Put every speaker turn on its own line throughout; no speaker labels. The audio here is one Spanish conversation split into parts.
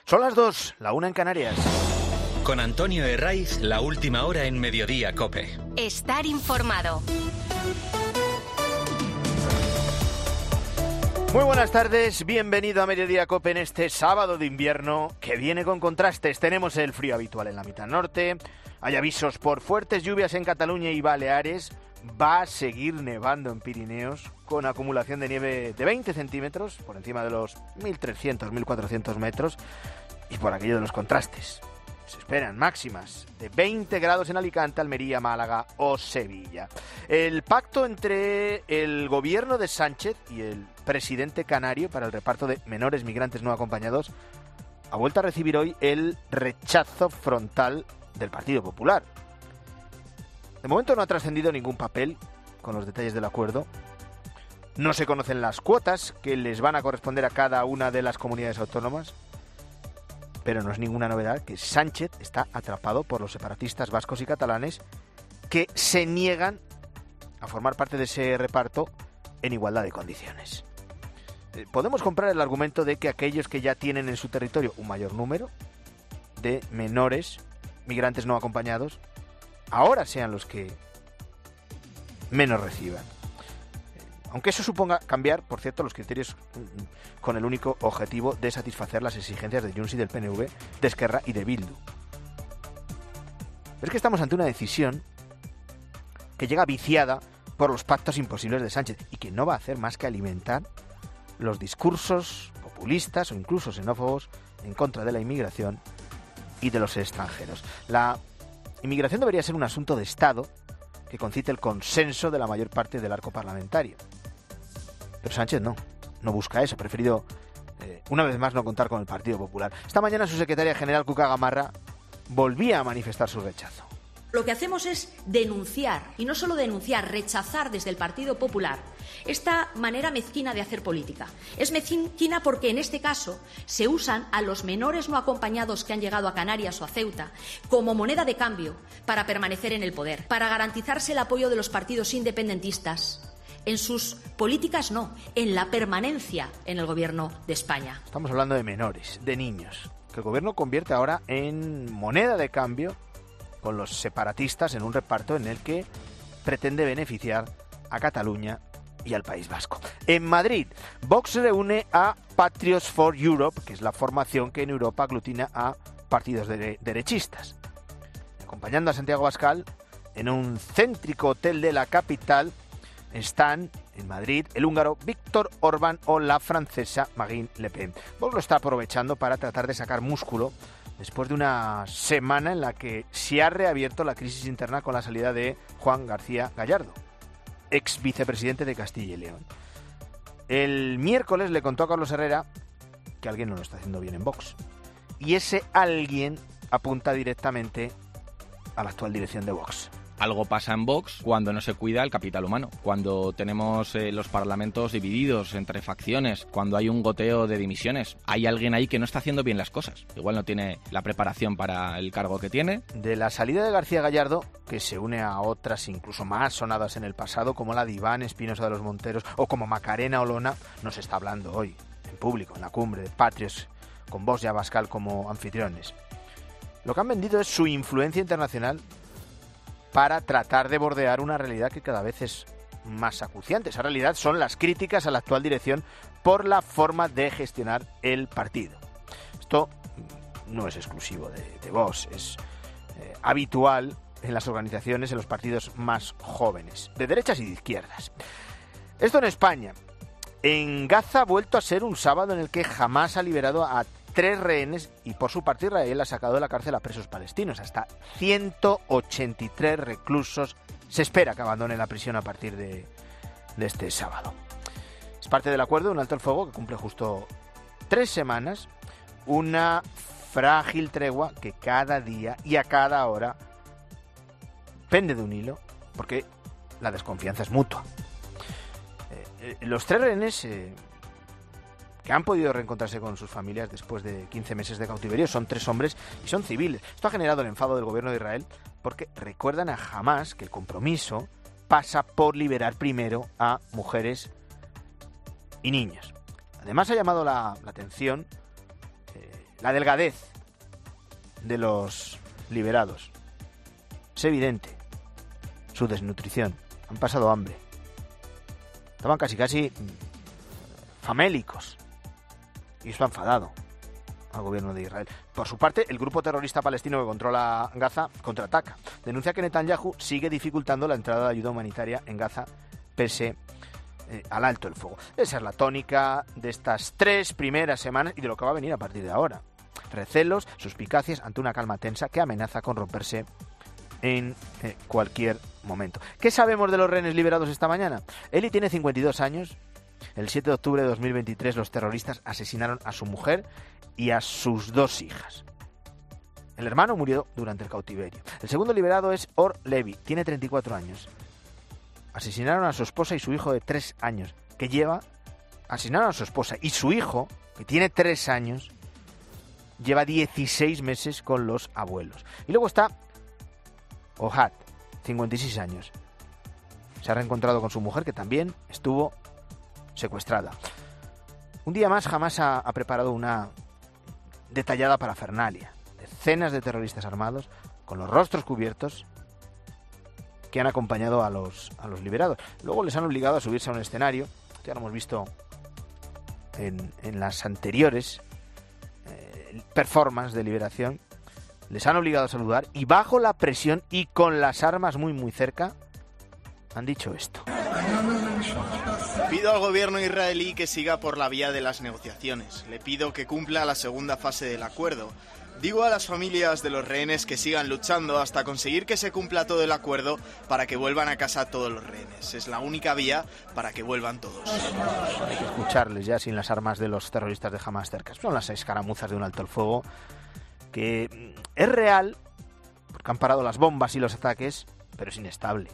Son las 2, la 1 en Canarias.
Con Antonio Herraiz, la última hora en Mediodía COPE.
Estar informado.
Muy buenas tardes, bienvenido a Mediodía COPE en este sábado de invierno que viene con contrastes. Tenemos el frío habitual en la mitad norte, hay avisos por fuertes lluvias en Cataluña y Baleares, va a seguir nevando en Pirineos con acumulación de nieve de 20 centímetros por encima de los 1.300, 1.400 metros y por aquello de los contrastes. Se esperan máximas de 20 grados en Alicante, Almería, Málaga o Sevilla. El pacto entre el gobierno de Sánchez y el presidente canario para el reparto de menores migrantes no acompañados ha vuelto a recibir hoy el rechazo frontal del Partido Popular. De momento no ha trascendido ningún papel con los detalles del acuerdo. No se conocen las cuotas que les van a corresponder a cada una de las comunidades autónomas. Pero no es ninguna novedad que Sánchez está atrapado por los separatistas vascos y catalanes que se niegan a formar parte de ese reparto en igualdad de condiciones. Podemos comprar el argumento de que aquellos que ya tienen en su territorio un mayor número de menores migrantes no acompañados ahora sean los que menos reciban. Aunque eso suponga cambiar, por cierto, los criterios con el único objetivo de satisfacer las exigencias de Junts y del PNV, de Esquerra y de Bildu. Pero es que estamos ante una decisión que llega viciada por los pactos imposibles de Sánchez y que no va a hacer más que alimentar los discursos populistas o incluso xenófobos en contra de la inmigración y de los extranjeros. La inmigración debería ser un asunto de Estado que concite el consenso de la mayor parte del arco parlamentario. Pero Sánchez no busca eso, ha preferido una vez más no contar con el Partido Popular. Esta mañana su secretaria general, Cuca Gamarra, volvía a manifestar su rechazo.
Lo que hacemos es denunciar, y no solo denunciar, rechazar desde el Partido Popular esta manera mezquina de hacer política. Es mezquina porque en este caso se usan a los menores no acompañados que han llegado a Canarias o a Ceuta como moneda de cambio para permanecer en el poder, para garantizarse el apoyo de los partidos independentistas. En sus políticas no, en la permanencia en el gobierno de España.
Estamos hablando de menores, de niños, que el gobierno convierte ahora en moneda de cambio con los separatistas en un reparto en el que pretende beneficiar a Cataluña y al País Vasco. En Madrid, Vox reúne a Patriots for Europe, que es la formación que en Europa aglutina a partidos derechistas. Acompañando a Santiago Abascal, en un céntrico hotel de la capital, están en Madrid el húngaro Viktor Orbán o la francesa Marine Le Pen. Vox lo está aprovechando para tratar de sacar músculo después de una semana en la que se ha reabierto la crisis interna con la salida de Juan García Gallardo, ex vicepresidente de Castilla y León. El miércoles le contó a Carlos Herrera que alguien no lo está haciendo bien en Vox. Y ese alguien apunta directamente a la actual dirección de Vox.
Algo pasa en Vox cuando no se cuida el capital humano, cuando tenemos los parlamentos divididos entre facciones, cuando hay un goteo de dimisiones. Hay alguien ahí que no está haciendo bien las cosas. Igual no tiene la preparación para el cargo que tiene.
De la salida de García Gallardo, que se une a otras incluso más sonadas en el pasado, como la de Iván Espinosa de los Monteros o como Macarena Olona, no se está hablando hoy en público, en la cumbre de Patriots, con Vox y Abascal como anfitriones. Lo que han vendido es su influencia internacional para tratar de bordear una realidad que cada vez es más acuciante. Esa realidad son las críticas a la actual dirección por la forma de gestionar el partido. Esto no es exclusivo de Vox, es habitual en las organizaciones, en los partidos más jóvenes, de derechas y de izquierdas. Esto en España. En Gaza ha vuelto a ser un sábado en el que Hamás ha liberado a 3 rehenes y por su parte Israel ha sacado de la cárcel a presos palestinos. Hasta 183 reclusos se espera que abandonen la prisión a partir de este sábado. Es parte del acuerdo de un alto el fuego que cumple justo 3 semanas, una frágil tregua que cada día y a cada hora pende de un hilo porque la desconfianza es mutua. Los 3 rehenes que han podido reencontrarse con sus familias después de 15 meses de cautiverio son 3 hombres y son civiles. Esto ha generado el enfado del gobierno de Israel porque recuerdan a Hamás que el compromiso pasa por liberar primero a mujeres y niños. Además ha llamado la atención la delgadez de los liberados. Es evidente su desnutrición. Han pasado hambre. Estaban casi famélicos. Y eso ha enfadado al gobierno de Israel. Por su parte, el grupo terrorista palestino que controla Gaza contraataca. Denuncia que Netanyahu sigue dificultando la entrada de ayuda humanitaria en Gaza pese al alto el fuego. Esa es la tónica de estas 3 primeras semanas y de lo que va a venir a partir de ahora. Recelos, suspicacias ante una calma tensa que amenaza con romperse en cualquier momento. ¿Qué sabemos de los rehenes liberados esta mañana? Eli tiene 52 años. El 7 de octubre de 2023 los terroristas asesinaron a su mujer y a sus 2 hijas. El hermano murió durante el cautiverio. El segundo liberado es Or Levi, tiene 34 años. Asesinaron a su esposa y su hijo de 3 años, asesinaron a su esposa y su hijo, que tiene 3 años, lleva 16 meses con los abuelos. Y luego está Ohad, 56 años. Se ha reencontrado con su mujer, que también estuvo secuestrada. Un día más, Hamás ha preparado una detallada parafernalia. Decenas de terroristas armados, con los rostros cubiertos, que han acompañado a los liberados. Luego les han obligado a subirse a un escenario, ya lo hemos visto en las anteriores performances de liberación. Les han obligado a saludar y bajo la presión y con las armas muy cerca han dicho esto.
Pido al gobierno israelí que siga por la vía de las negociaciones. Le pido que cumpla la segunda fase del acuerdo. Digo a las familias de los rehenes que sigan luchando hasta conseguir que se cumpla todo el acuerdo para que vuelvan a casa todos los rehenes. Es la única vía para que vuelvan todos.
Hay que escucharles ya sin las armas de los terroristas de Hamás cerca. Son las escaramuzas de un alto el fuego que es real, porque han parado las bombas y los ataques, pero es inestable.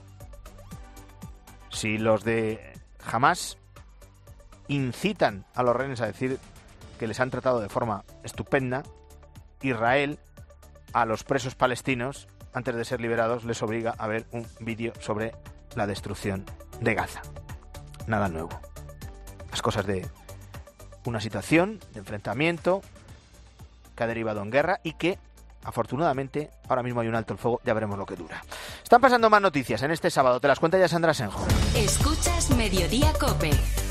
Si los de Hamás incitan a los rehenes a decir que les han tratado de forma estupenda, Israel a los presos palestinos, antes de ser liberados, les obliga a ver un vídeo sobre la destrucción de Gaza. Nada nuevo. Las cosas de una situación de enfrentamiento que ha derivado en guerra y que, afortunadamente, ahora mismo hay un alto el fuego, ya veremos lo que dura. Están pasando más noticias en este sábado, te las cuenta ya Sandra Senjo.
Escuchas Mediodía COPE.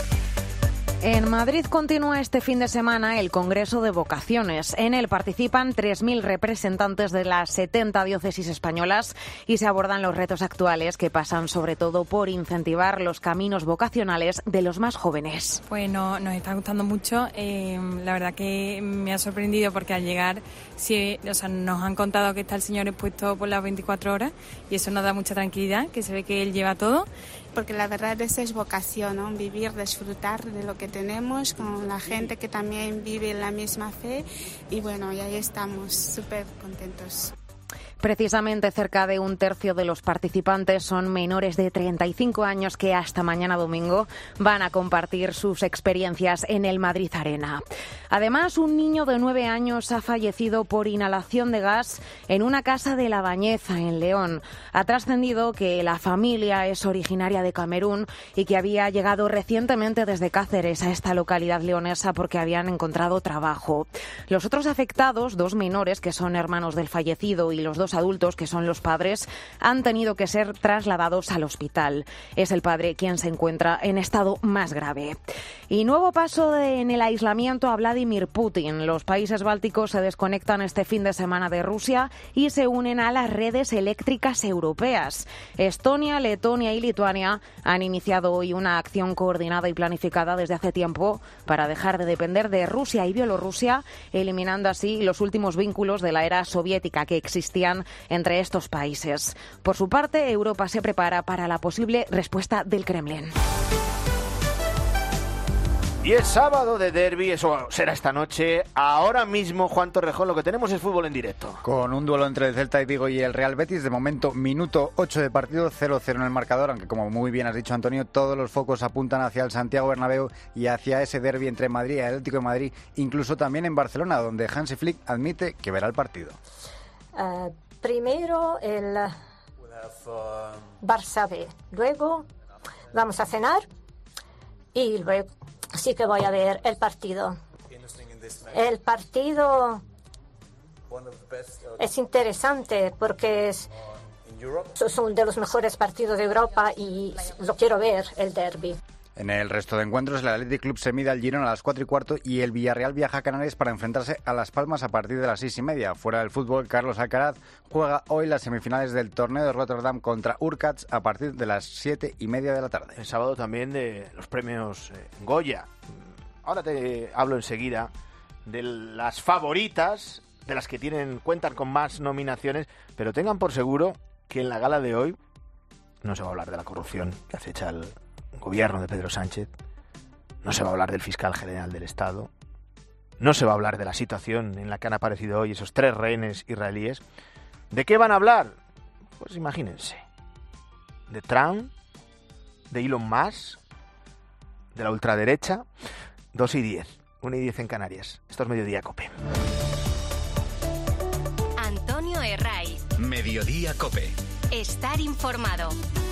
En Madrid continúa este fin de semana el Congreso de Vocaciones. En él participan 3.000 representantes de las 70 diócesis españolas y se abordan los retos actuales que pasan sobre todo por incentivar los caminos vocacionales de los más jóvenes.
Pues nos está gustando mucho. La verdad que me ha sorprendido porque al llegar nos han contado que está el Señor expuesto por las 24 horas y eso nos da mucha tranquilidad, que se ve que Él lleva todo.
Porque la verdad esa es vocación, ¿no? Vivir, disfrutar de lo que tenemos con la gente que también vive la misma fe y bueno, y ahí estamos súper contentos.
Precisamente cerca de un tercio de los participantes son menores de 35 años que hasta mañana domingo van a compartir sus experiencias en el Madrid Arena. Además, un niño de 9 años ha fallecido por inhalación de gas en una casa de La Bañeza, en León. Ha trascendido que la familia es originaria de Camerún y que había llegado recientemente desde Cáceres a esta localidad leonesa porque habían encontrado trabajo. Los otros afectados, 2 menores que son hermanos del fallecido y los 2 adultos, que son los padres, han tenido que ser trasladados al hospital. Es el padre quien se encuentra en estado más grave. Y nuevo paso en el aislamiento a Vladimir Putin. Los países bálticos se desconectan este fin de semana de Rusia y se unen a las redes eléctricas europeas. Estonia, Letonia y Lituania han iniciado hoy una acción coordinada y planificada desde hace tiempo para dejar de depender de Rusia y Bielorrusia, eliminando así los últimos vínculos de la era soviética que existían entre estos países. Por su parte, Europa se prepara para la posible respuesta del Kremlin.
Y es sábado de derbi, eso será esta noche. Ahora mismo, Juan Torrejón, lo que tenemos es fútbol en directo.
Con un duelo entre el Celta de Vigo y el Real Betis, de momento, minuto 8 de partido, 0-0 en el marcador, aunque como muy bien has dicho, Antonio, todos los focos apuntan hacia el Santiago Bernabéu y hacia ese derbi entre Madrid y Atlético de Madrid, incluso también en Barcelona, donde Hansi Flick admite que verá el partido.
Primero el Barça B, luego vamos a cenar y luego sí que voy a ver el partido. El partido es interesante porque es uno de los mejores partidos de Europa y lo quiero ver, el derbi.
En el resto de encuentros, el Athletic Club se mide al Girona a las 4:15 y el Villarreal viaja a Canarias para enfrentarse a Las Palmas a partir de las 6:30. Fuera del fútbol, Carlos Alcaraz juega hoy las semifinales del torneo de Rotterdam contra Urkats a partir de las 7:30 de la tarde.
El sábado también de los premios Goya. Ahora te hablo enseguida de las favoritas, de las que cuentan con más nominaciones, pero tengan por seguro que en la gala de hoy no se va a hablar de la corrupción que acecha el gobierno de Pedro Sánchez, no se va a hablar del fiscal general del Estado, no se va a hablar de la situación en la que han aparecido hoy esos 3 rehenes israelíes. ¿De qué van a hablar? Pues imagínense, de Trump, de Elon Musk, de la ultraderecha. 2:10, 1:10 en Canarias. Esto es Mediodía COPE.
Antonio Herraiz.
Mediodía COPE.
Estar informado.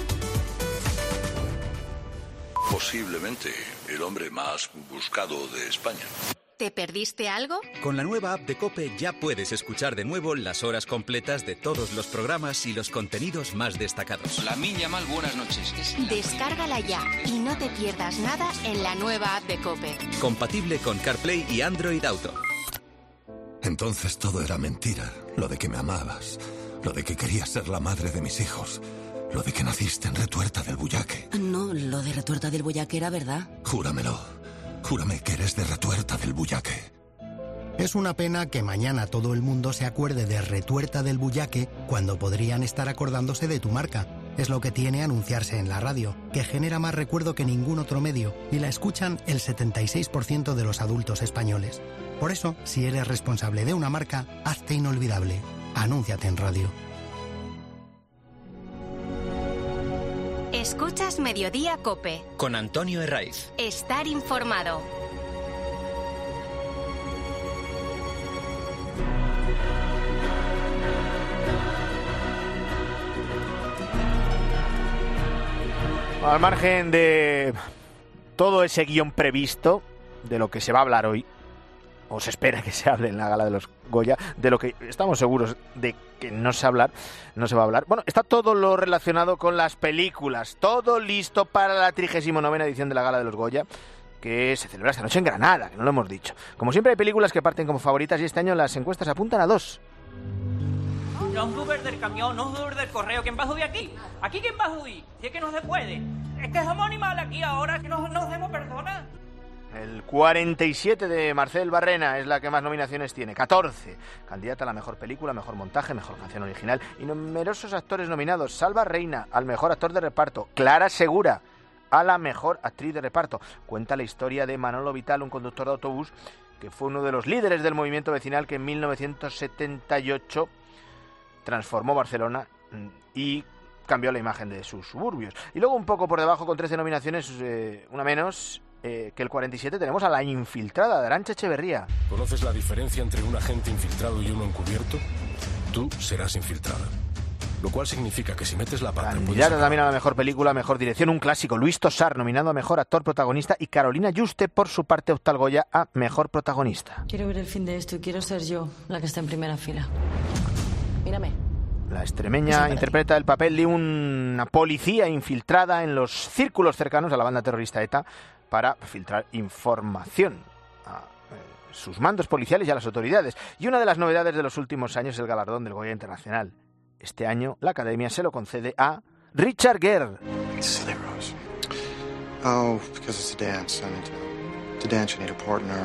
Posiblemente el hombre más buscado de España.
¿Te perdiste algo?
Con la nueva app de COPE ya puedes escuchar de nuevo las horas completas de todos los programas y los contenidos más destacados.
La Minya Mal, buenas noches.
Descárgala ya y no te pierdas nada en la nueva app de COPE.
Compatible con CarPlay y Android Auto.
Entonces todo era mentira. Lo de que me amabas, lo de que querías ser la madre de mis hijos, lo de que naciste en Retuerta del Bullaque.
No, lo de Retuerta del Bullaque era verdad.
Júramelo. Júrame que eres de Retuerta del Bullaque.
Es una pena que mañana todo el mundo se acuerde de Retuerta del Bullaque cuando podrían estar acordándose de tu marca. Es lo que tiene anunciarse en la radio, que genera más recuerdo que ningún otro medio y la escuchan el 76% de los adultos españoles. Por eso, si eres responsable de una marca, hazte inolvidable. Anúnciate en radio.
Escuchas Mediodía COPE.
Con Antonio Herraiz.
Estar informado.
Al margen de todo ese guión previsto, de lo que se va a hablar hoy, o se espera que se hable en la gala de los Goya, de lo que estamos seguros de que no se va a hablar. Bueno, está todo lo relacionado con las películas, todo listo para la 39ª edición de la gala de los Goya, que se celebra esta noche en Granada, que no lo hemos dicho. Como siempre hay películas que parten como favoritas y este año las encuestas apuntan a 2.
No es Uber del camión, no es Uber del correo. ¿Quién va a subir aquí? ¿Aquí quién va a subir? Si es que no se puede. Es que somos animales aquí ahora, que no hacemos personas.
El 47 de Marcel Barrena es la que más nominaciones tiene, 14. Candidata a la mejor película, mejor montaje, mejor canción original y numerosos actores nominados. Salva Reina al mejor actor de reparto, Clara Segura a la mejor actriz de reparto. Cuenta la historia de Manolo Vital, un conductor de autobús que fue uno de los líderes del movimiento vecinal que en 1978 transformó Barcelona y cambió la imagen de sus suburbios. Y luego un poco por debajo, con 13 nominaciones, una menos, que el 47, tenemos a la infiltrada de Arantxa Echeverría.
¿Conoces la diferencia entre un agente infiltrado y uno encubierto? Tú serás infiltrada. Lo cual significa que si metes la pata...
Candidata también a la mejor película, mejor dirección, un clásico. Luis Tosar, nominado a mejor actor protagonista, y Carolina Juste, por su parte, opta al Goya a mejor protagonista.
Quiero ver el fin de esto y quiero ser yo la que está en primera fila. Mírame.
La extremeña interpreta el papel de una policía infiltrada en los círculos cercanos a la banda terrorista ETA para filtrar información a sus mandos policiales y a las autoridades. Y una de las novedades de los últimos años es el galardón del Goya Internacional. Este año la Academia se lo concede a Richard Gere.
Silly Rose. Oh, because it's a dance. And to dance you need a partner.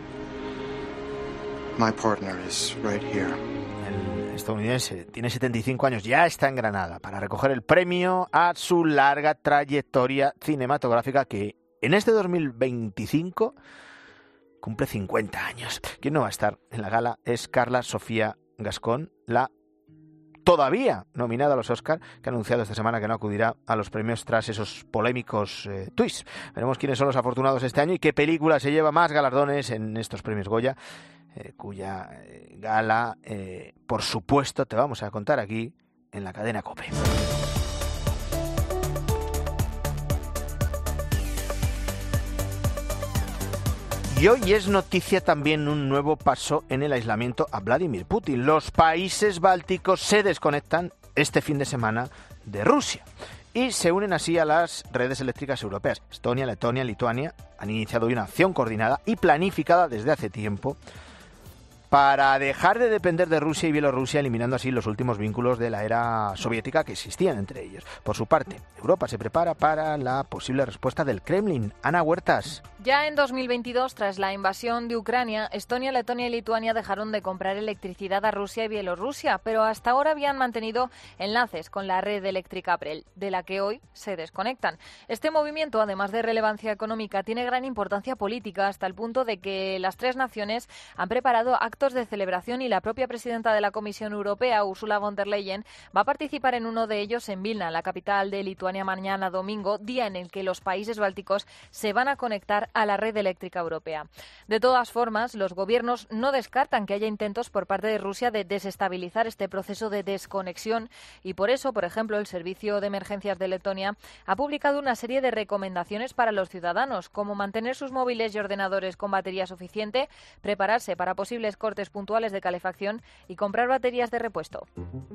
My partner is right here.
El estadounidense tiene 75 años, ya está en Granada para recoger el premio a su larga trayectoria cinematográfica que en este 2025 cumple 50 años. Quien no va a estar en la gala es Carla Sofía Gascón, la todavía nominada a los Oscar, que ha anunciado esta semana que no acudirá a los premios tras esos polémicos tuits. Veremos quiénes son los afortunados este año y qué película se lleva más galardones en estos premios Goya, cuya gala, por supuesto, te vamos a contar aquí en la cadena COPE. Y hoy es noticia también un nuevo paso en el aislamiento a Vladimir Putin. Los países bálticos se desconectan este fin de semana de Rusia y se unen así a las redes eléctricas europeas. Estonia, Letonia, Lituania han iniciado hoy una acción coordinada y planificada desde hace tiempo para dejar de depender de Rusia y Bielorrusia, eliminando así los últimos vínculos de la era soviética que existían entre ellos. Por su parte, Europa se prepara para la posible respuesta del Kremlin. Ana Huertas.
Ya en 2022, tras la invasión de Ucrania, Estonia, Letonia y Lituania dejaron de comprar electricidad a Rusia y Bielorrusia, pero hasta ahora habían mantenido enlaces con la red eléctrica Brel, de la que hoy se desconectan. Este movimiento, además de relevancia económica, tiene gran importancia política, hasta el punto de que las tres naciones han preparado actos de celebración y la propia presidenta de la Comisión Europea, Ursula von der Leyen, va a participar en uno de ellos en Vilna, la capital de Lituania, mañana domingo, día en el que los países bálticos se van a conectar a la red eléctrica europea. De todas formas, los gobiernos no descartan que haya intentos por parte de Rusia de desestabilizar este proceso de desconexión y por eso, por ejemplo, el Servicio de Emergencias de Letonia ha publicado una serie de recomendaciones para los ciudadanos, como mantener sus móviles y ordenadores con batería suficiente, prepararse para posibles cortes puntuales de calefacción y comprar baterías de repuesto.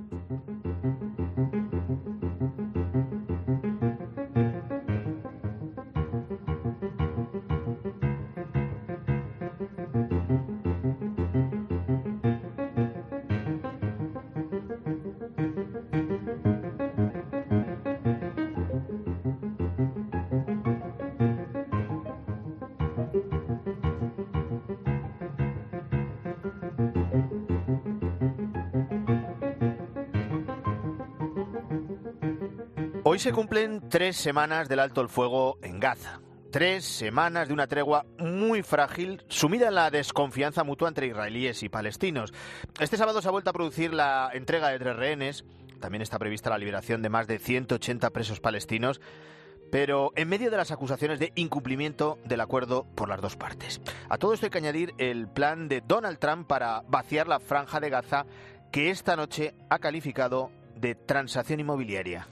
Hoy se cumplen 3 semanas del alto el fuego en Gaza. 3 semanas de una tregua muy frágil, sumida en la desconfianza mutua entre israelíes y palestinos. Este sábado se ha vuelto a producir la entrega de 3 rehenes. También está prevista la liberación de más de 180 presos palestinos, pero en medio de las acusaciones de incumplimiento del acuerdo por las dos partes. A todo esto hay que añadir el plan de Donald Trump para vaciar la franja de Gaza, que esta noche ha calificado de transacción inmobiliaria.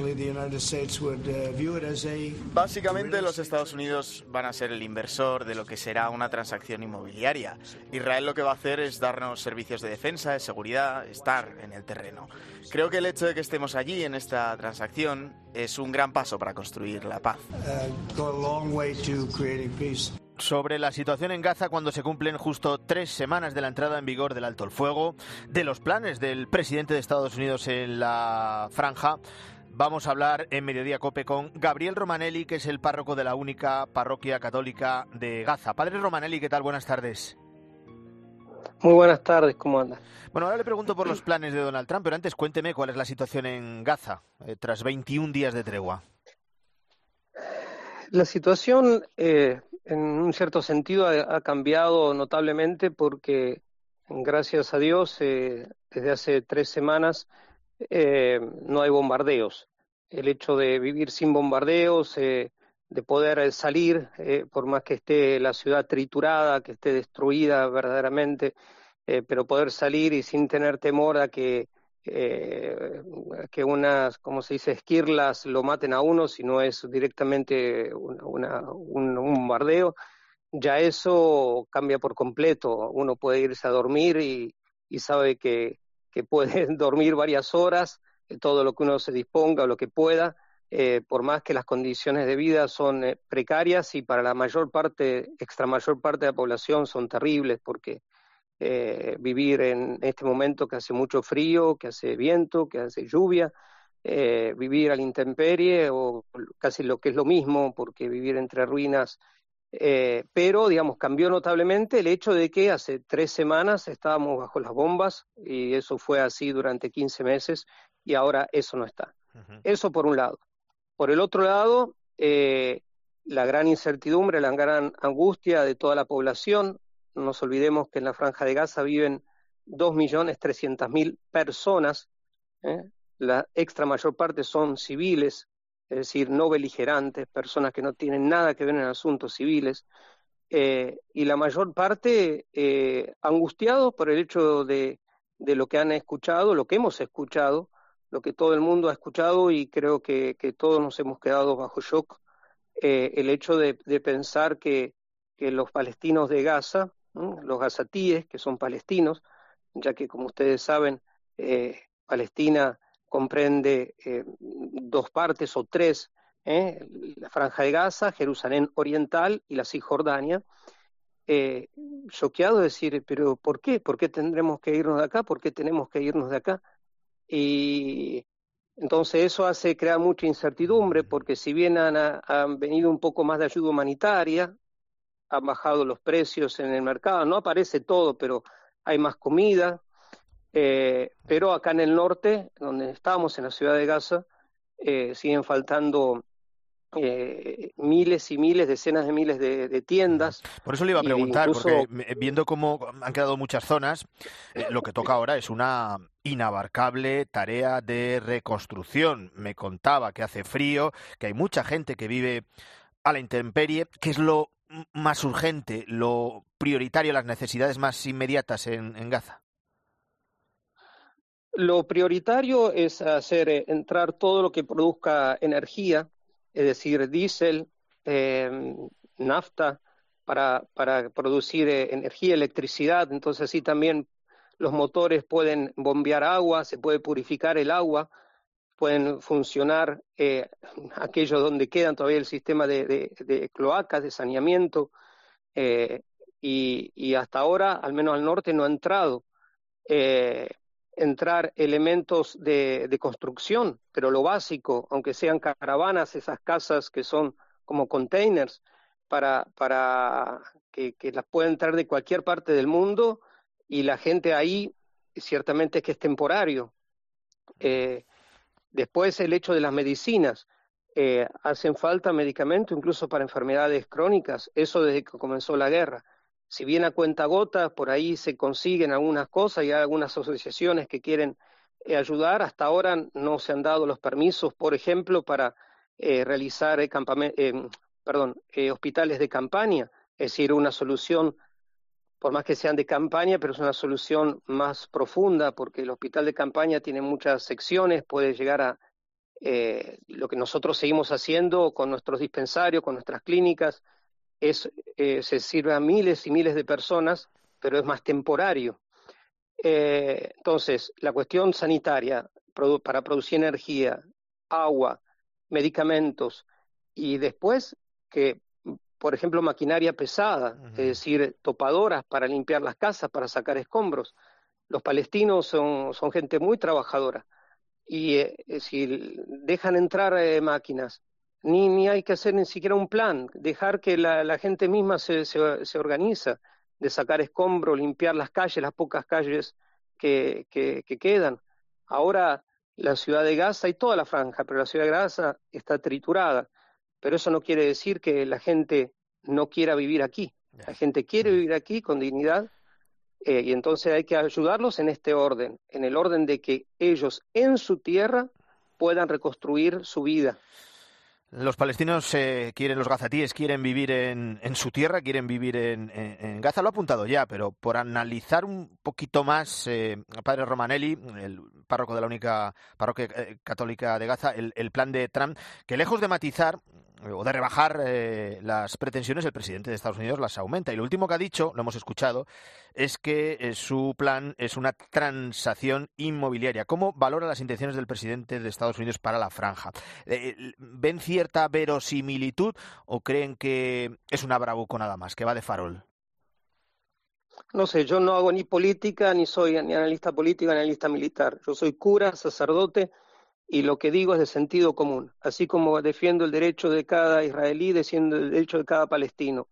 Básicamente los Estados Unidos van a ser el inversor de lo que será una transacción inmobiliaria. Israel lo que va a hacer es darnos servicios de defensa, de seguridad, estar en el terreno. Creo que el hecho de que estemos allí en esta transacción es un gran paso para construir la paz. Sobre la situación en Gaza cuando se cumplen justo 3 semanas de la entrada en vigor del alto el fuego, de los planes del presidente de Estados Unidos en la franja, vamos a hablar en Mediodía COPE con Gabriel Romanelli, que es el párroco de la única parroquia católica de Gaza. Padre Romanelli, ¿qué tal? Buenas tardes.
Muy buenas tardes, ¿cómo anda?
Bueno, ahora le pregunto por los planes de Donald Trump, pero antes cuénteme cuál es la situación en Gaza tras 21 días de tregua.
La situación, en un cierto sentido, ha cambiado notablemente porque, gracias a Dios, desde hace 3 semanas no hay bombardeos. El hecho de vivir sin bombardeos, de poder salir, por más que esté la ciudad triturada, que esté destruida verdaderamente, pero poder salir y sin tener temor a que unas, como se dice, esquirlas lo maten a uno, si no es directamente un bombardeo, ya eso cambia por completo. Uno puede irse a dormir y sabe que puede dormir varias horas, todo lo que uno se disponga o lo que pueda, por más que las condiciones de vida son precarias y para la mayor parte, extramayor parte de la población son terribles, porque vivir en este momento que hace mucho frío, que hace viento, que hace lluvia, vivir a la intemperie o casi lo que es lo mismo, porque vivir entre ruinas, pero digamos cambió notablemente el hecho de que hace 3 semanas estábamos bajo las bombas y eso fue así durante 15 meses y ahora eso no está. Eso por un lado. Por el otro lado, la gran incertidumbre, la gran angustia de toda la población. No nos olvidemos que en la Franja de Gaza viven 2.300.000 personas, la extra mayor parte son civiles, es decir, no beligerantes, personas que no tienen nada que ver en asuntos civiles, y la mayor parte angustiados por el hecho de lo que han escuchado, lo que hemos escuchado, lo que todo el mundo ha escuchado y creo que todos nos hemos quedado bajo shock, el hecho de pensar que que los palestinos de Gaza, los gazatíes, que son palestinos, ya que como ustedes saben, Palestina comprende dos partes o tres, la Franja de Gaza, Jerusalén Oriental y la Cisjordania. Choqueado de decir, pero ¿por qué? ¿Por qué tendremos que irnos de acá? ¿Por qué tenemos que irnos de acá? Y entonces eso hace crear mucha incertidumbre, porque si bien han venido un poco más de ayuda humanitaria, han bajado los precios en el mercado, no aparece todo, pero hay más comida, pero acá en el norte, donde estamos, en la ciudad de Gaza, siguen faltando miles y miles, decenas de miles de tiendas.
Por eso le iba a preguntar,
incluso,
porque viendo cómo han quedado muchas zonas, lo que toca ahora es una inabarcable tarea de reconstrucción. Me contaba que hace frío, que hay mucha gente que vive a la intemperie. ¿Qué es lo más urgente, lo prioritario, las necesidades más inmediatas en Gaza?
Lo prioritario es hacer entrar todo lo que produzca energía, es decir, diésel, nafta, para producir energía, electricidad. Entonces así también los motores pueden bombear agua, se puede purificar el agua, pueden funcionar aquellos donde quedan todavía el sistema de cloacas, de saneamiento, y hasta ahora, al menos al norte, no ha entrado entrar elementos de construcción, pero lo básico, aunque sean caravanas, esas casas que son como containers, para que las pueden traer de cualquier parte del mundo, y la gente ahí ciertamente es que es temporario. Después el hecho de las medicinas, hacen falta medicamentos incluso para enfermedades crónicas, eso desde que comenzó la guerra. Si bien a cuentagotas por ahí se consiguen algunas cosas y hay algunas asociaciones que quieren ayudar, hasta ahora no se han dado los permisos, por ejemplo, para realizar hospitales de campaña, es decir, una solución, por más que sean de campaña, pero es una solución más profunda, porque el hospital de campaña tiene muchas secciones, puede llegar a lo que nosotros seguimos haciendo con nuestros dispensarios, con nuestras clínicas, se sirve a miles y miles de personas, pero es más temporario. Entonces, la cuestión sanitaria, para producir energía, agua, medicamentos, y después que, por ejemplo, maquinaria pesada, es decir, topadoras para limpiar las casas, para sacar escombros. Los palestinos son gente muy trabajadora, y si dejan entrar máquinas, ni hay que hacer ni siquiera un plan, dejar que la gente misma se organiza, de sacar escombros, limpiar las calles, las pocas calles que quedan. Ahora la ciudad de Gaza y toda la franja, pero la ciudad de Gaza está triturada, pero eso no quiere decir que la gente no quiera vivir aquí. La gente quiere vivir aquí con dignidad, y entonces hay que ayudarlos en este orden, en el orden de que ellos en su tierra puedan reconstruir su vida.
Los palestinos los gazatíes quieren vivir en su tierra, quieren vivir en Gaza. Lo ha apuntado ya, pero por analizar un poquito más, padre Romanelli, el párroco de la única parroquia católica de Gaza, el plan de Trump, que lejos de matizar o de rebajar las pretensiones, el presidente de Estados Unidos las aumenta. Y lo último que ha dicho, lo hemos escuchado, es que su plan es una transacción inmobiliaria. ¿Cómo valora las intenciones del presidente de Estados Unidos para la franja? ¿Ven cierta verosimilitud o creen que es una bravuco nada más, que va de farol?
No sé, yo no hago ni política, ni soy ni analista político, ni analista militar. Yo soy cura, sacerdote, y lo que digo es de sentido común. Así como defiendo el derecho de cada israelí, defiendo el derecho de cada palestino,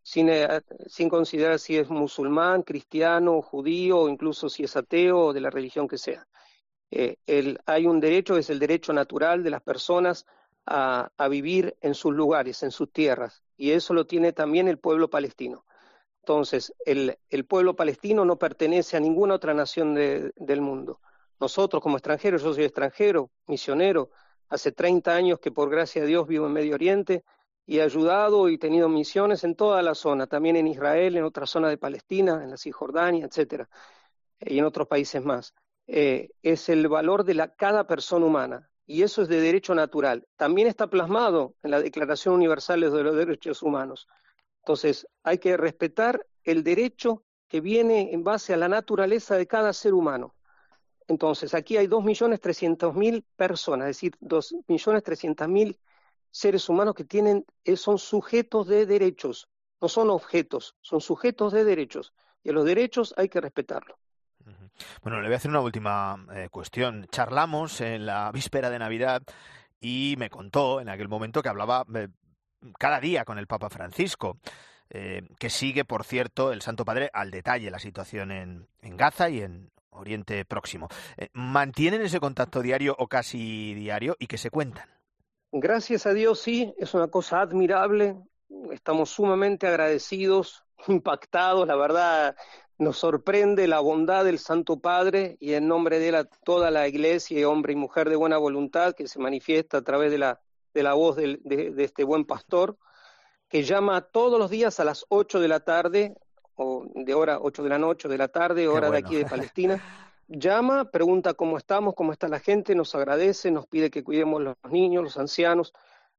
sin considerar si es musulmán, cristiano, judío, o incluso si es ateo o de la religión que sea. Hay un derecho, es el derecho natural de las personas a vivir en sus lugares, en sus tierras, y eso lo tiene también el pueblo palestino. Entonces, el pueblo palestino no pertenece a ninguna otra nación del mundo. Nosotros como extranjeros, yo soy extranjero, misionero, hace 30 años que por gracia de Dios vivo en Medio Oriente y he ayudado y tenido misiones en toda la zona, también en Israel, en otra zona de Palestina, en la Cisjordania, etcétera, y en otros países más. Es el valor de cada persona humana, y eso es de derecho natural. También está plasmado en la Declaración Universal de los Derechos Humanos. Entonces, hay que respetar el derecho que viene en base a la naturaleza de cada ser humano. Entonces, aquí hay 2.300.000 personas, es decir, 2.300.000 seres humanos que son sujetos de derechos, no son objetos, son sujetos de derechos. Y a los derechos hay que respetarlos.
Bueno, le voy a hacer una última cuestión. Charlamos en la víspera de Navidad y me contó en aquel momento que hablaba cada día con el Papa Francisco, que sigue, por cierto, el Santo Padre al detalle la situación en Gaza y en Oriente Próximo. ¿Mantienen ese contacto diario o casi diario y que se cuentan?
Gracias a Dios, sí, es una cosa admirable. Estamos sumamente agradecidos, impactados, la verdad. Nos sorprende la bondad del Santo Padre y en nombre de él toda la Iglesia, hombre y mujer de buena voluntad, que se manifiesta a través de la voz de este buen pastor, que llama todos los días a las 8 de la tarde, o de hora 8 de la noche, de la tarde, hora de aquí de Palestina. Llama, pregunta cómo estamos, cómo está la gente, nos agradece, nos pide que cuidemos los niños, los ancianos,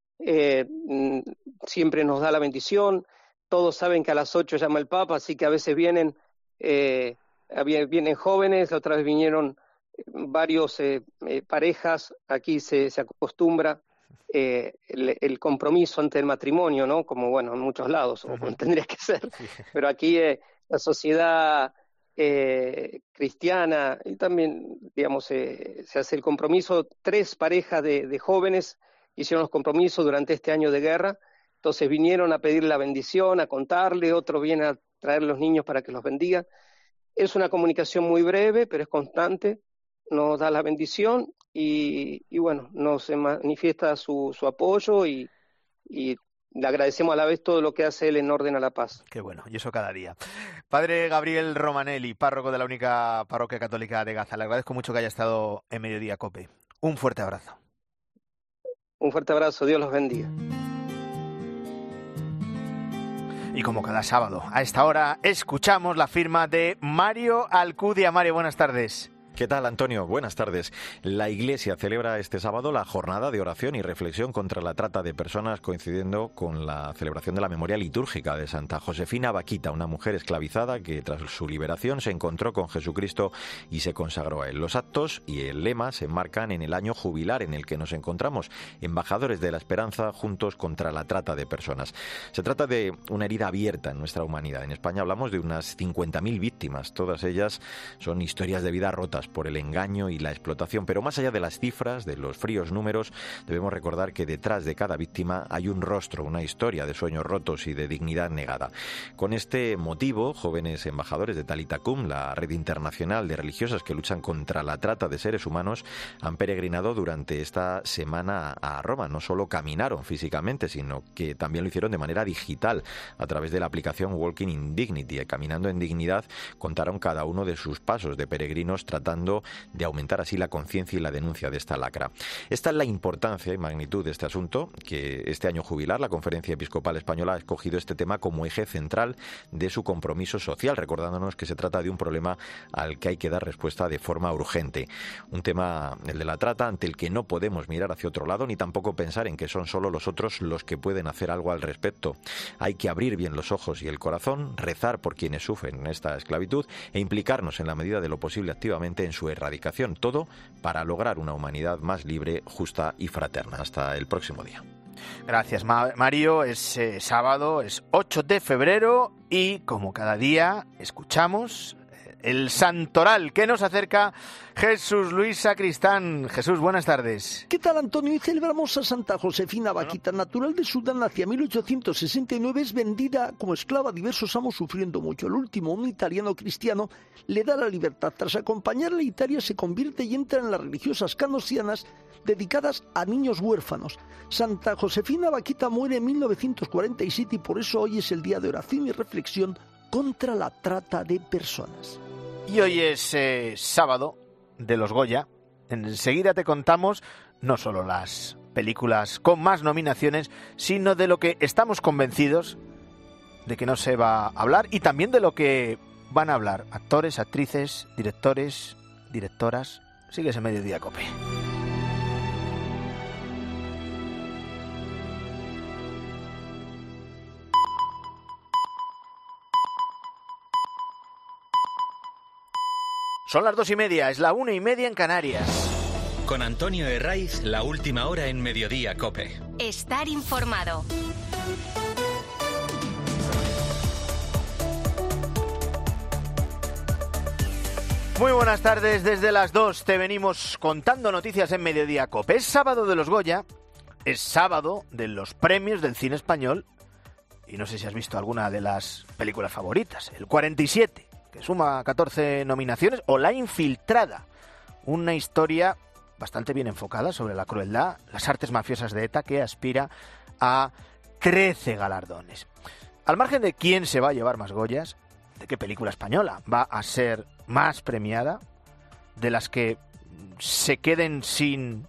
siempre nos da la bendición. Todos saben que a las 8 llama el Papa, así que a veces vienen jóvenes, la otra vez vinieron varios parejas, aquí se acostumbra el compromiso ante el matrimonio, ¿no? Como bueno, en muchos lados, o tendría que ser, pero aquí la sociedad cristiana, y también, digamos, se hace el compromiso. 3 parejas de jóvenes hicieron los compromisos durante este año de guerra, entonces vinieron a pedir la bendición, a contarle, otro viene a traer los niños para que los bendiga. Es una comunicación muy breve, pero es constante, nos da la bendición y bueno, nos manifiesta su apoyo y le agradecemos a la vez todo lo que hace él en orden a la paz.
Qué bueno, y eso cada día. Padre Gabriel Romanelli, párroco de la única parroquia católica de Gaza, le agradezco mucho que haya estado en Mediodía COPE. Un fuerte abrazo.
Un fuerte abrazo, Dios los bendiga.
Y como cada sábado, a esta hora, escuchamos la firma de Mario Alcudia. Mario, buenas tardes.
¿Qué tal, Antonio? Buenas tardes. La Iglesia celebra este sábado la jornada de oración y reflexión contra la trata de personas, coincidiendo con la celebración de la memoria litúrgica de Santa Josefina Baquita, una mujer esclavizada que tras su liberación se encontró con Jesucristo y se consagró a él. Los actos y el lema se enmarcan en el año jubilar en el que nos encontramos, embajadores de la esperanza juntos contra la trata de personas. Se trata de una herida abierta en nuestra humanidad. En España hablamos de unas 50.000 víctimas. Todas ellas son historias de vida rotas por el engaño y la explotación, pero más allá de las cifras, de los fríos números, debemos recordar que detrás de cada víctima hay un rostro, una historia de sueños rotos y de dignidad negada. Con este motivo, jóvenes embajadores de Talitha Kum, la red internacional de religiosas que luchan contra la trata de seres humanos, han peregrinado durante esta semana a Roma. No solo caminaron físicamente, sino que también lo hicieron de manera digital a través de la aplicación Walking in Dignity. Caminando en dignidad, contaron cada uno de sus pasos de peregrinos tratando de aumentar así la conciencia y la denuncia de esta lacra. Esta es la importancia y magnitud de este asunto, que este año jubilar la Conferencia Episcopal Española ha escogido este tema como eje central de su compromiso social, recordándonos que se trata de un problema al que hay que dar respuesta de forma urgente. Un tema, el de la trata, ante el que no podemos mirar hacia otro lado ni tampoco pensar en que son solo los otros los que pueden hacer algo al respecto. Hay que abrir bien los ojos y el corazón, rezar por quienes sufren esta esclavitud e implicarnos en la medida de lo posible activamente en su erradicación, todo para lograr una humanidad más libre, justa y fraterna. Hasta el próximo día.
Gracias, Mario. Es sábado, es 8 de febrero y como cada día escuchamos el santoral que nos acerca Jesús Luis Sacristán. Jesús, buenas tardes.
¿Qué tal, Antonio? Y celebramos a Santa Josefina Baquita, natural de Sudán hacia 1869, es vendida como esclava a diversos amos sufriendo mucho. El último, un italiano cristiano, le da la libertad. Tras acompañarle a Italia se convierte y entra en las religiosas canosianas dedicadas a niños huérfanos. Santa Josefina Baquita muere en 1947 y por eso hoy es el día de oración y reflexión contra la trata de personas.
Y hoy es sábado de los Goya. Enseguida te contamos no solo las películas con más nominaciones, sino de lo que estamos convencidos de que no se va a hablar y también de lo que van a hablar actores, actrices, directores, directoras. Sigues en Mediodía COPE. Son las 2:30, es la 1:30 en Canarias.
Con Antonio Herraiz, la última hora en Mediodía COPE.
Estar informado.
Muy buenas tardes, desde las 2 te venimos contando noticias en Mediodía COPE. Es sábado de los Goya, es sábado de los premios del cine español y no sé si has visto alguna de las películas favoritas. El 47, que suma 14 nominaciones, o La Infiltrada, una historia bastante bien enfocada sobre la crueldad, las artes mafiosas de ETA, que aspira a 13 galardones. Al margen de quién se va a llevar más Goyas, de qué película española va a ser más premiada, de las que se queden sin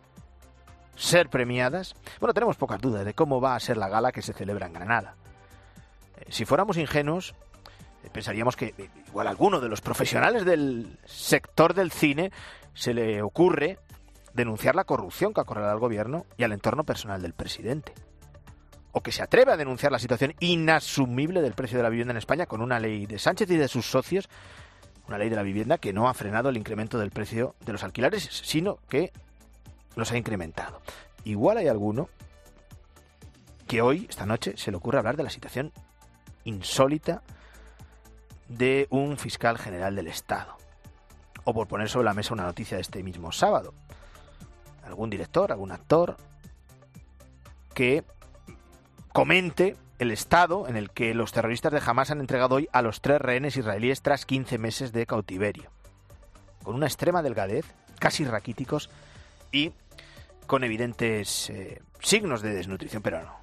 ser premiadas, bueno, tenemos pocas dudas de cómo va a ser la gala que se celebra en Granada. Si fuéramos ingenuos, pensaríamos que igual a alguno de los profesionales del sector del cine se le ocurre denunciar la corrupción que acorrala al gobierno y al entorno personal del presidente. O que se atreve a denunciar la situación inasumible del precio de la vivienda en España con una ley de Sánchez y de sus socios, una ley de la vivienda que no ha frenado el incremento del precio de los alquileres, sino que los ha incrementado. Igual hay alguno que hoy, esta noche, se le ocurre hablar de la situación insólita de un fiscal general del Estado. O por poner sobre la mesa una noticia de este mismo sábado. Algún director, algún actor que comente el estado en el que los terroristas de Hamás han entregado hoy a los 3 rehenes israelíes tras 15 meses de cautiverio. Con una extrema delgadez, casi raquíticos y con evidentes signos de desnutrición, pero no.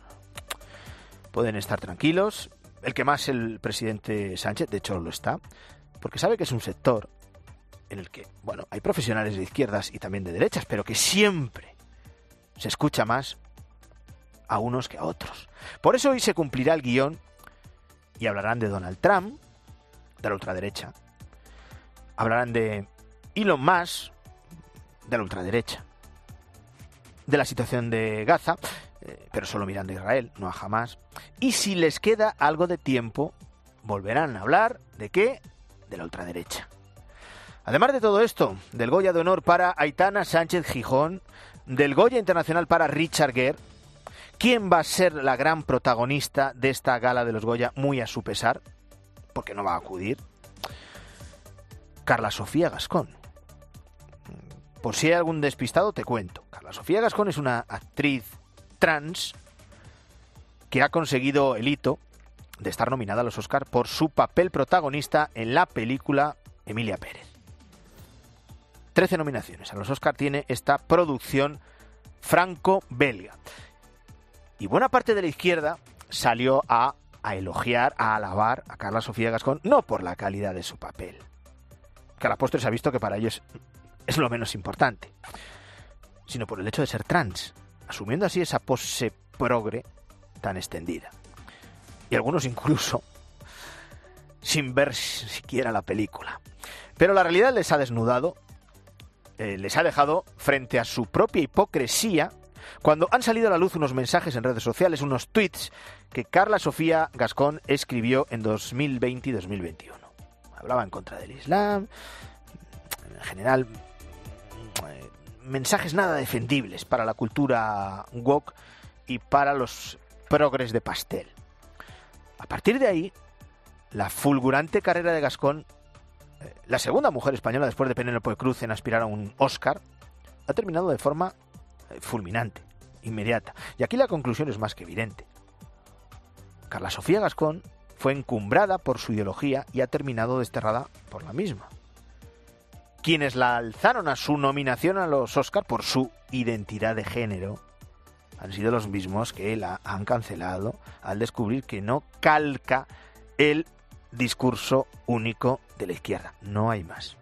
Pueden estar tranquilos. El que más, el presidente Sánchez, de hecho lo está, porque sabe que es un sector en el que, bueno, hay profesionales de izquierdas y también de derechas, pero que siempre se escucha más a unos que a otros. Por eso hoy se cumplirá el guión y hablarán de Donald Trump, de la ultraderecha. Hablarán de Elon Musk, de la ultraderecha. De la situación de Gaza, pero solo mirando a Israel, no a Hamás. Y si les queda algo de tiempo, volverán a hablar ¿de qué? De la ultraderecha. Además de todo esto, del Goya de Honor para Aitana Sánchez Gijón, del Goya Internacional para Richard Gere, ¿quién va a ser la gran protagonista de esta gala de los Goya, muy a su pesar? Porque no va a acudir. Carla Sofía Gascón. Por si hay algún despistado, te cuento. Carla Sofía Gascón es una actriz trans que ha conseguido el hito de estar nominada a los Oscar por su papel protagonista en la película Emilia Pérez. 13 nominaciones a los Oscar tiene esta producción franco-belga. Y buena parte de la izquierda salió a elogiar, a alabar a Carla Sofía Gascón, no por la calidad de su papel, que a la postre se ha visto que para ellos es lo menos importante, sino por el hecho de ser trans, asumiendo así esa pose progre tan extendida. Y algunos incluso sin ver siquiera la película. Pero la realidad les ha desnudado, les ha dejado frente a su propia hipocresía cuando han salido a la luz unos mensajes en redes sociales, unos tweets que Carla Sofía Gascón escribió en 2020 y 2021. Hablaba en contra del Islam, en general mensajes nada defendibles para la cultura woke y para los progres de pastel. A partir de ahí, la fulgurante carrera de Gascón, la segunda mujer española después de Penélope Cruz en aspirar a un Oscar, ha terminado de forma fulminante, inmediata. Y aquí la conclusión es más que evidente. Carla Sofía Gascón fue encumbrada por su ideología y ha terminado desterrada por la misma. Quienes la alzaron a su nominación a los Oscar por su identidad de género han sido los mismos que la han cancelado al descubrir que no calca el discurso único de la izquierda. No hay más.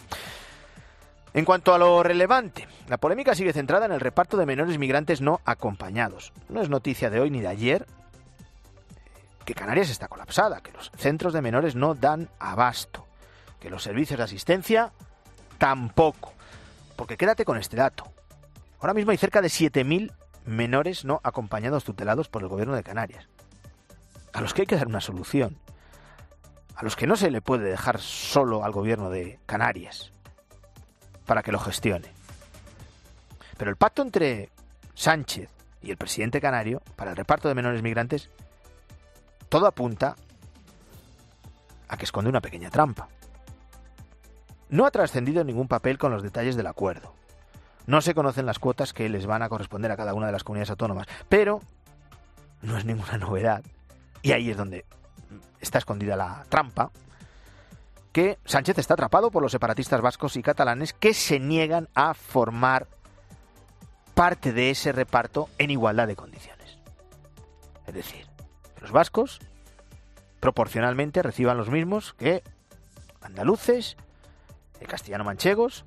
En cuanto a lo relevante, la polémica sigue centrada en el reparto de menores migrantes no acompañados. No es noticia de hoy ni de ayer que Canarias está colapsada, que los centros de menores no dan abasto, que los servicios de asistencia tampoco. Porque quédate con este dato. Ahora mismo hay cerca de 7.000 menores no acompañados tutelados por el gobierno de Canarias, a los que hay que dar una solución. a los que no se le puede dejar solo al gobierno de Canarias para que lo gestione. Pero el pacto entre Sánchez y el presidente canario para el reparto de menores migrantes, todo apunta a que esconde una pequeña trampa. No ha trascendido ningún papel con los detalles del acuerdo. No se conocen las cuotas que les van a corresponder a cada una de las comunidades autónomas, pero no es ninguna novedad, y ahí es donde está escondida la trampa, que Sánchez está atrapado por los separatistas vascos y catalanes que se niegan a formar parte de ese reparto en igualdad de condiciones. Es decir, que los vascos proporcionalmente reciban los mismos que andaluces, castellano-manchegos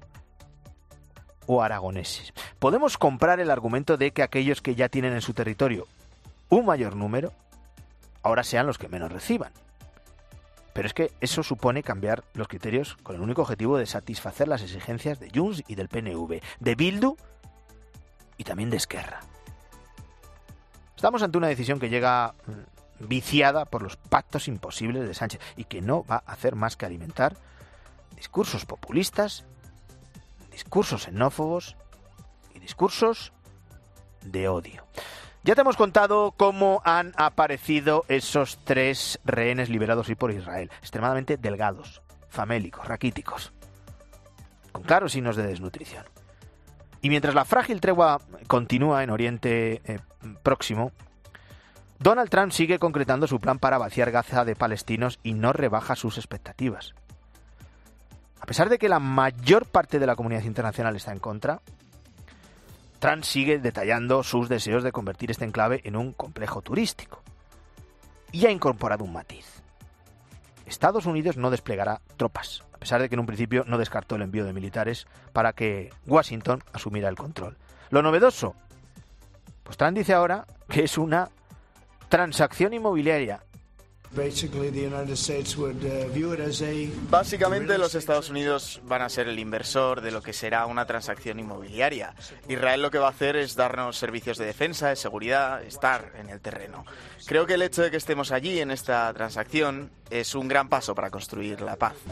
o aragoneses. Podemos comprar el argumento de que aquellos que ya tienen en su territorio un mayor número, ahora sean los que menos reciban. Pero es que eso supone cambiar los criterios con el único objetivo de satisfacer las exigencias de Junts y del PNV, de Bildu y también de Esquerra. Estamos ante una decisión que llega viciada por los pactos imposibles de Sánchez y que no va a hacer más que alimentar discursos populistas, discursos xenófobos y discursos de odio. Ya te hemos contado cómo han aparecido esos 3 rehenes liberados hoy por Israel, extremadamente delgados, famélicos, raquíticos, con claros signos de desnutrición. Y mientras la frágil tregua continúa en Oriente Próximo, Donald Trump sigue concretando su plan para vaciar Gaza de palestinos y no rebaja sus expectativas. A pesar de que la mayor parte de la comunidad internacional está en contra, Trump sigue detallando sus deseos de convertir este enclave en un complejo turístico. Y ha incorporado un matiz. Estados Unidos no desplegará tropas, a pesar de que en un principio no descartó el envío de militares para que Washington asumiera el control. Lo novedoso, pues Trump dice ahora que es una transacción inmobiliaria.
Básicamente los Estados Unidos van a ser el inversor de lo que será una transacción inmobiliaria. Israel lo que va a hacer es darnos servicios de defensa, de seguridad, estar en el terreno. Creo que el hecho de que estemos allí en esta transacción es un gran paso para construir la paz.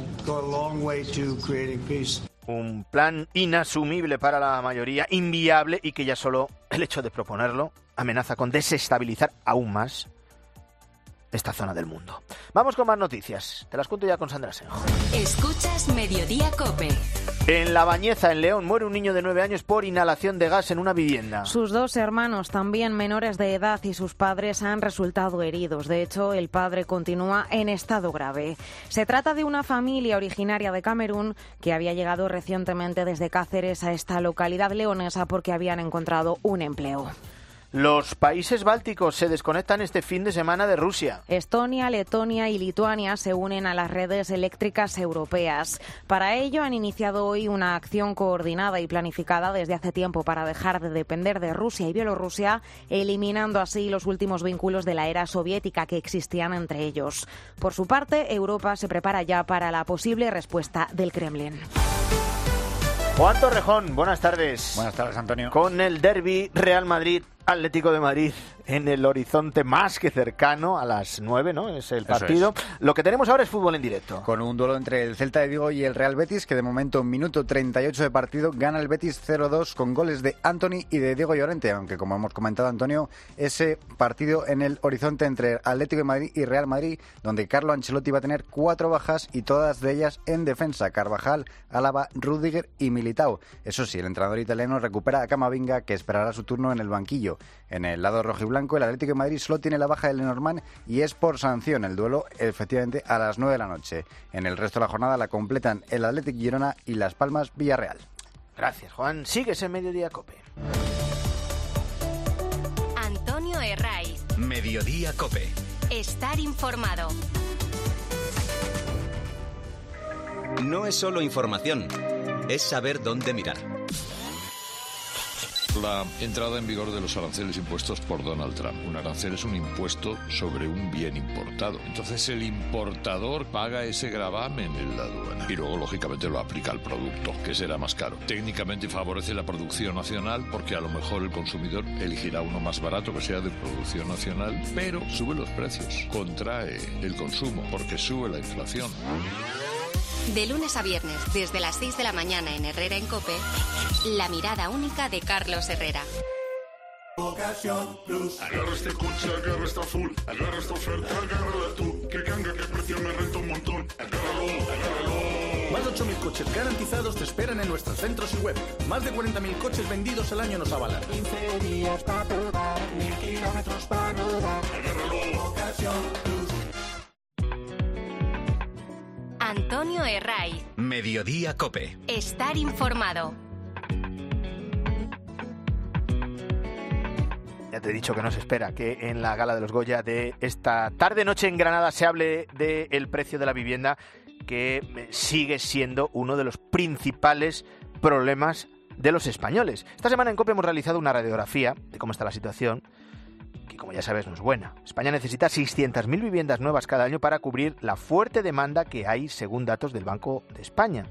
Un plan inasumible para la mayoría, inviable, y que ya solo el hecho de proponerlo amenaza con desestabilizar aún más esta zona del mundo. Vamos con más noticias. Te las cuento ya con Sandra Senjo.
Escuchas Mediodía COPE.
En La Bañeza, en León, muere un niño de 9 años por inhalación de gas en una vivienda.
Sus 2 hermanos, también menores de edad, y sus padres han resultado heridos. De hecho, el padre continúa en estado grave. Se trata de una familia originaria de Camerún que había llegado recientemente desde Cáceres a esta localidad leonesa porque habían encontrado un empleo.
Los países bálticos se desconectan este fin de semana de Rusia.
Estonia, Letonia y Lituania se unen a las redes eléctricas europeas. Para ello han iniciado hoy una acción coordinada y planificada desde hace tiempo para dejar de depender de Rusia y Bielorrusia, eliminando así los últimos vínculos de la era soviética que existían entre ellos. Por su parte, Europa se prepara ya para la posible respuesta del Kremlin.
Juan Torrejón, buenas tardes.
Buenas tardes, Antonio.
Con el derbi Real Madrid-Atlético de Madrid en el horizonte más que cercano, a las 9, ¿no? Es el partido. Es. Lo que tenemos ahora es fútbol en directo.
Con un duelo entre el Celta de Vigo y el Real Betis, que de momento en minuto 38 de partido gana el Betis 0-2 con goles de Antony y de Diego Llorente, aunque como hemos comentado, Antonio, ese partido en el horizonte entre Atlético de Madrid y Real Madrid, donde Carlo Ancelotti va a tener 4 bajas y todas de ellas en defensa: Carvajal, Álava, Rüdiger y Militao. Eso sí, el entrenador italiano recupera a Camavinga, que esperará su turno en el banquillo. En el lado rojiblanco, el Atlético de Madrid solo tiene la baja de Lenormand y es por sanción. El duelo, efectivamente, a las 9 de la noche. En el resto de la jornada la completan el Athletic Girona y Las Palmas Villarreal.
Gracias, Juan. Sigues en Mediodía COPE.
Antonio Herraiz.
Mediodía COPE.
Estar informado.
No es solo información, es saber dónde mirar.
la entrada en vigor de los aranceles impuestos por Donald Trump. Un arancel es un impuesto sobre un bien importado. Entonces el importador paga ese gravamen en la aduana y luego, lógicamente, lo aplica al producto, que será más caro. Técnicamente favorece la producción nacional porque a lo mejor el consumidor elegirá uno más barato que sea de producción nacional, pero sube los precios, contrae el consumo porque sube la inflación.
De lunes a viernes, desde las 6 de la mañana en Herrera en COPE, la mirada única de Carlos Herrera.
Ocasión Plus. Agarra este coche, agarra esta azul, agarra esta oferta, agárrala tú. Que canga, que precio me renta un montón. Agárralo, agárralo.
Más de 8.000 coches garantizados te esperan en nuestros centros y web. Más de 40.000 coches vendidos al año nos avalan.
15 días para probar, 1000 kilómetros para rodar. Agárralo. Ocasión Plus.
Antonio Herraiz.
Mediodía COPE.
Estar informado.
Ya te he dicho que nos espera que en la gala de los Goya de esta tarde-noche en Granada se hable del precio de la vivienda, que sigue siendo uno de los principales problemas de los españoles. Esta semana en COPE hemos realizado una radiografía de cómo está la situación, que como ya sabes no es buena. España necesita 600.000 viviendas nuevas cada año para cubrir la fuerte demanda que hay según datos del Banco de España.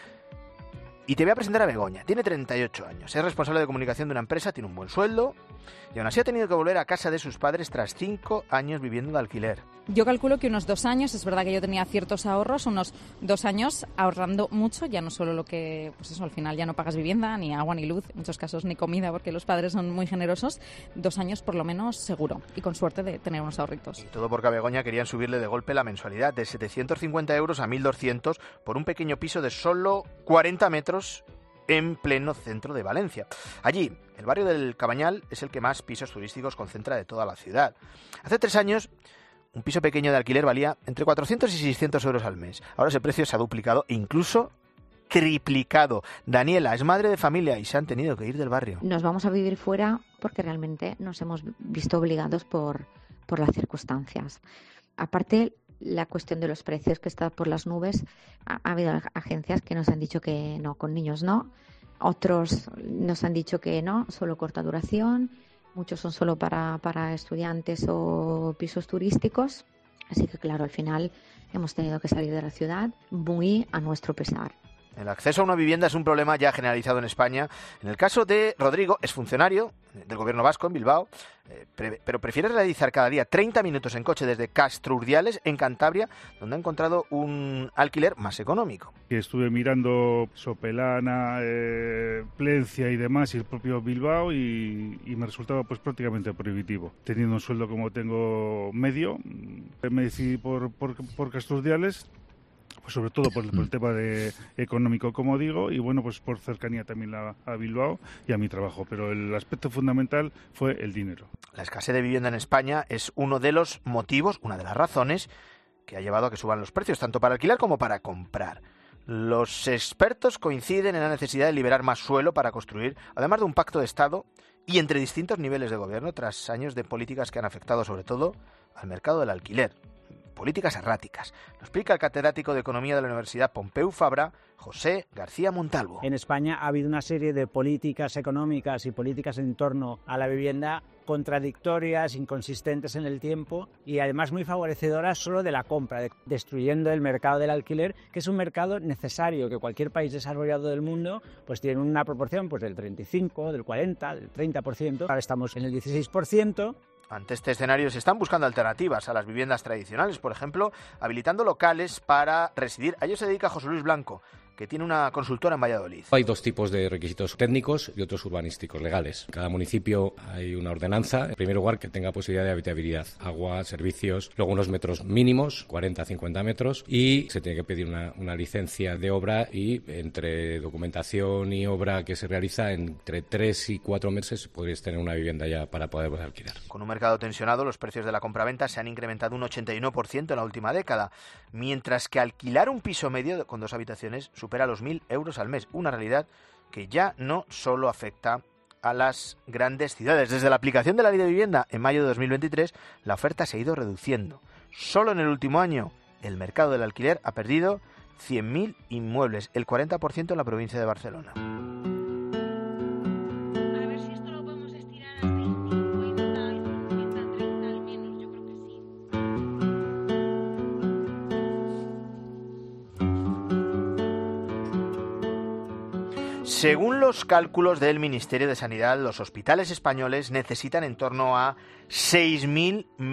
Y te voy a presentar a Begoña. Tiene 38 años, es responsable de comunicación de una empresa, tiene un buen sueldo y aún así ha tenido que volver a casa de sus padres tras 5 años viviendo de alquiler.
Yo calculo que unos 2 años, es verdad que yo tenía ciertos ahorros, unos 2 años ahorrando mucho, ya no solo lo que, pues eso, al final ya no pagas vivienda, ni agua, ni luz, en muchos casos ni comida, porque los padres son muy generosos. 2 años por lo menos seguro, y con suerte de tener unos ahorritos.
Y todo porque a Begoña querían subirle de golpe la mensualidad de 750 euros a 1.200 por un pequeño piso de solo 40 metros en pleno centro de Valencia. Allí, el barrio del Cabañal es el que más pisos turísticos concentra de toda la ciudad. Hace 3 años, un piso pequeño de alquiler valía entre 400 y 600 euros al mes. Ahora ese precio se ha duplicado e incluso triplicado. Daniela es madre de familia y se han tenido que ir del barrio.
Nos vamos a vivir fuera porque realmente nos hemos visto obligados por las circunstancias. Aparte, la cuestión de los precios que está por las nubes, ha habido agencias que nos han dicho que no, con niños no, otros nos han dicho que no, solo corta duración, muchos son solo para estudiantes o pisos turísticos, así que claro, al final hemos tenido que salir de la ciudad muy a nuestro pesar.
El acceso a una vivienda es un problema ya generalizado en España. En el caso de Rodrigo, es funcionario del gobierno vasco en Bilbao, pero prefiere realizar cada día 30 minutos en coche desde Castrurdiales, en Cantabria, donde ha encontrado un alquiler más económico.
Estuve mirando Sopelana, Plencia y demás, y el propio Bilbao, y me resultaba pues prácticamente prohibitivo. Teniendo un sueldo como tengo medio, me decidí por Castrurdiales, pues sobre todo por el tema económico, como digo, y bueno, pues por cercanía también a Bilbao y a mi trabajo, pero el aspecto fundamental fue el dinero.
La escasez de vivienda en España es uno de los motivos, una de las razones que ha llevado a que suban los precios, tanto para alquilar como para comprar. Los expertos coinciden en la necesidad de liberar más suelo para construir, además de un pacto de Estado y entre distintos niveles de gobierno, tras años de políticas que han afectado sobre todo al mercado del alquiler. Políticas erráticas. Lo explica el catedrático de Economía de la Universidad Pompeu Fabra, José García Montalvo.
En España ha habido una serie de políticas económicas y políticas en torno a la vivienda contradictorias, inconsistentes en el tiempo y además muy favorecedoras solo de la compra, destruyendo el mercado del alquiler, que es un mercado necesario, que cualquier país desarrollado del mundo pues tiene una proporción pues del 35, del 40, del 30%. Ahora estamos en el 16%.
Ante este escenario se están buscando alternativas a las viviendas tradicionales, por ejemplo, habilitando locales para residir. A ello se dedica José Luis Blanco, que tiene una consultora en Valladolid.
Hay 2 tipos de requisitos técnicos y otros urbanísticos, legales. En cada municipio hay una ordenanza, en primer lugar, que tenga posibilidad de habitabilidad, agua, servicios, luego unos metros mínimos, 40 a 50 metros, y se tiene que pedir una licencia de obra, y entre documentación y obra que se realiza, entre 3 y 4 meses podrías tener una vivienda ya para poder alquilar.
Con un mercado tensionado, los precios de la compraventa se han incrementado un 81% en la última década, mientras que alquilar un piso medio con 2 habitaciones supera los 1.000 euros al mes, una realidad que ya no solo afecta a las grandes ciudades. Desde la aplicación de la Ley de Vivienda en mayo de 2023, la oferta se ha ido reduciendo. Solo en el último año, el mercado del alquiler ha perdido 100.000 inmuebles, el 40% en la provincia de Barcelona. Según los cálculos del Ministerio de Sanidad, los hospitales españoles necesitan en torno a 6.000